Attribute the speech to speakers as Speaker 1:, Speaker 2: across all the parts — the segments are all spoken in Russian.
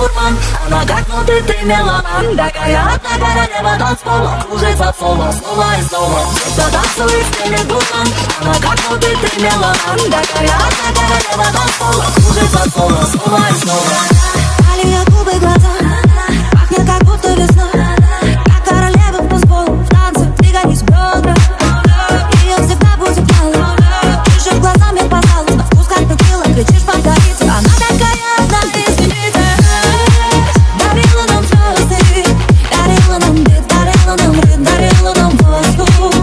Speaker 1: дурман. Она как внутри меломан, такая одна королева танцпола, кружится соло снова и снова. Кто танцует в стиле дурман, она как внутри меломан, такая одна королева танцпола, кружится соло снова и снова.
Speaker 2: Алия, губы, глаза, пахнет как будто весна. Как королева танцпола, в танце двигались бедра. Ее всегда будет мало, ищешь глазами, пожалуйста, вкус как текила, кричишь под корицей. Она такая одна, извините. Дарила нам звезды, дарила нам бит, дарила нам ритм, дарила нам воздух.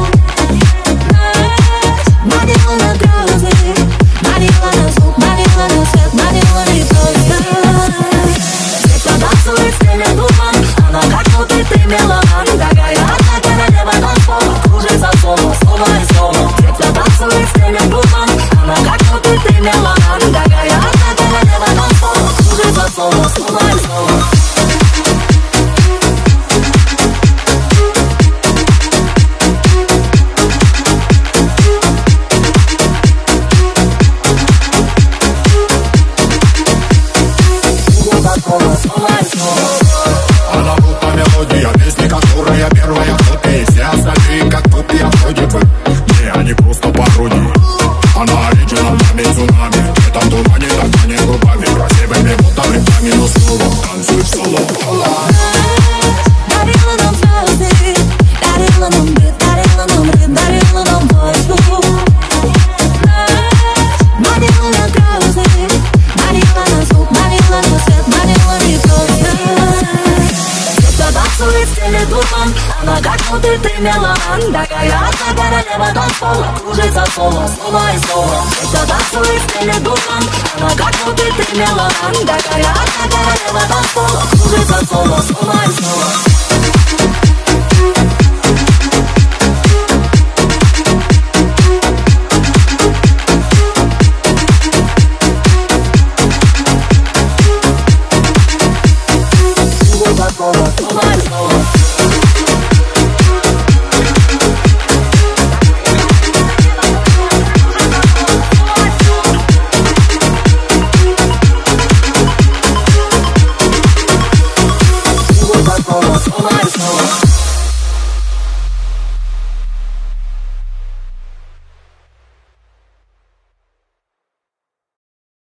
Speaker 2: Манила на грозы, манила на звук, манила на свет, манила не просто.
Speaker 1: Танцует в стиле дурман, она как внутри меломан, такая одна королева танцпола, кружится соло снова и снова. Кто танцует в стиле дурман, она как внутри меломан, такая одна королева танцпола, кружится соло снова и снова.
Speaker 3: Она будто мелодия песни, которая первая в топе. Все остальные как копия вроде бы. Не, они просто пародии. Она оригинал, нами цунами. В этом тумане так манит губами, красивыми будто рыбами, но снова танцуй в соло.
Speaker 2: Дарила нам звезды, дарила нам бит, дарила нам ритм, дарила нам воздух. Манила на грозы, манила на звук, манила на свет, манила не просто.
Speaker 1: Кто танцует в стиле дурман, она как внутри меломан, такая одна королева танцпола, кружится соло снова и снова. Кто танцует в стиле дурман, она как внутри меломан, такая одна королева танцпола, кружится соло снова и снова.